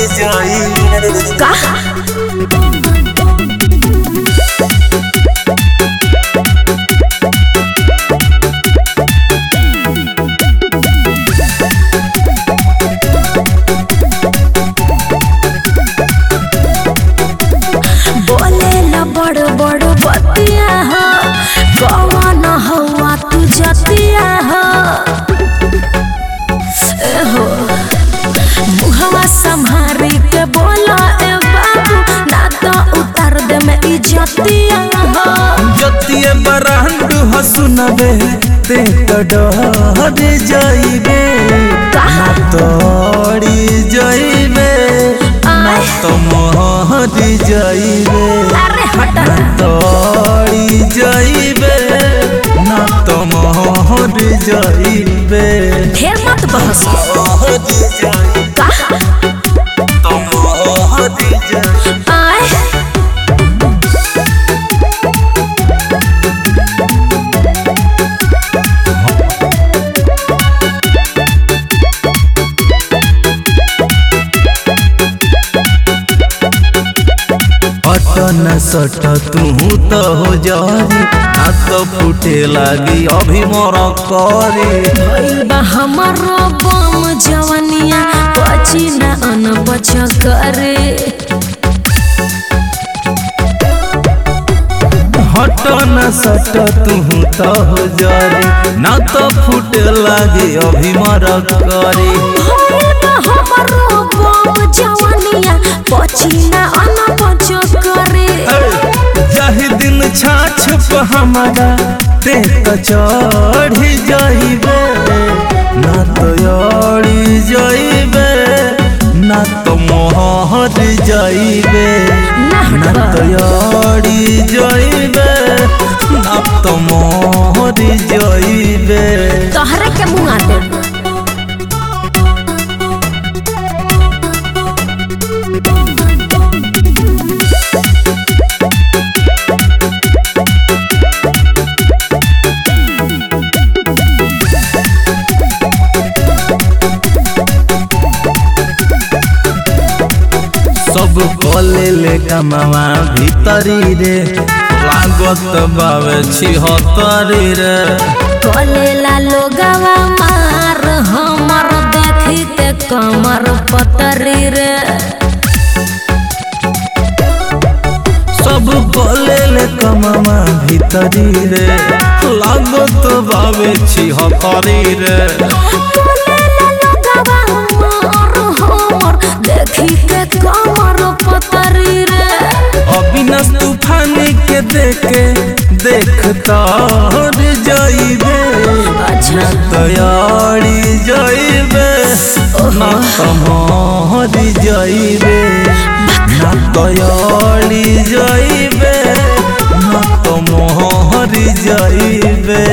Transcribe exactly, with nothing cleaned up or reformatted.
का बड़ बड़ बतिया हो कौन हवा तू जतिया हो ए हो मुहवा संभारी के बोला ए बाबू ना तो उतार दे में इज्जतिया हो जतिए बरांड हो सुनबे ते डर जाइबे ना तोड़ी जाइबे ना तो मोहरी जाइबे ना तोड़ी जाइबे ना तो मोहरी जाइबे ढेर मत बहस का तो मोहरी जाइबे आए न सट तू तो हो जारी ना तो फूटे लागी अभी मोर करे बा हमारो बम जवनिया पची ना अन बच करे हट न सट तू तो हो जारी ना तो फूटे लागी अभी मोर करे हमारो बम जवनिया पची ना अन बच करे जाहि दिन छाछ पे हमारा ते तो चढ़ जाइबे ना तो अड़ी जाइबे ना तो मोहर जाइबे ना तो अड़ी जाइबे ना तो मोहर जाइबे तोहरे के मुँह आते सब कले ले कमावा भीतरी रे लागत बावे छिहत्तरी रे कलेला लोगवा मार हमर देखी ते कमर पतरी रे सब कले ले कमावा भीतरी रे लागत बावे छिहत्तरी रे कलेला लोगवा मार हमर देखी के कमर पतरी रे अविनाश तूफान के देखे देखता जाइबे ना तैयारी जाइबे ना तमहरी जाइबे ना तैयारी जाइबे ना तमहरी जाइबे।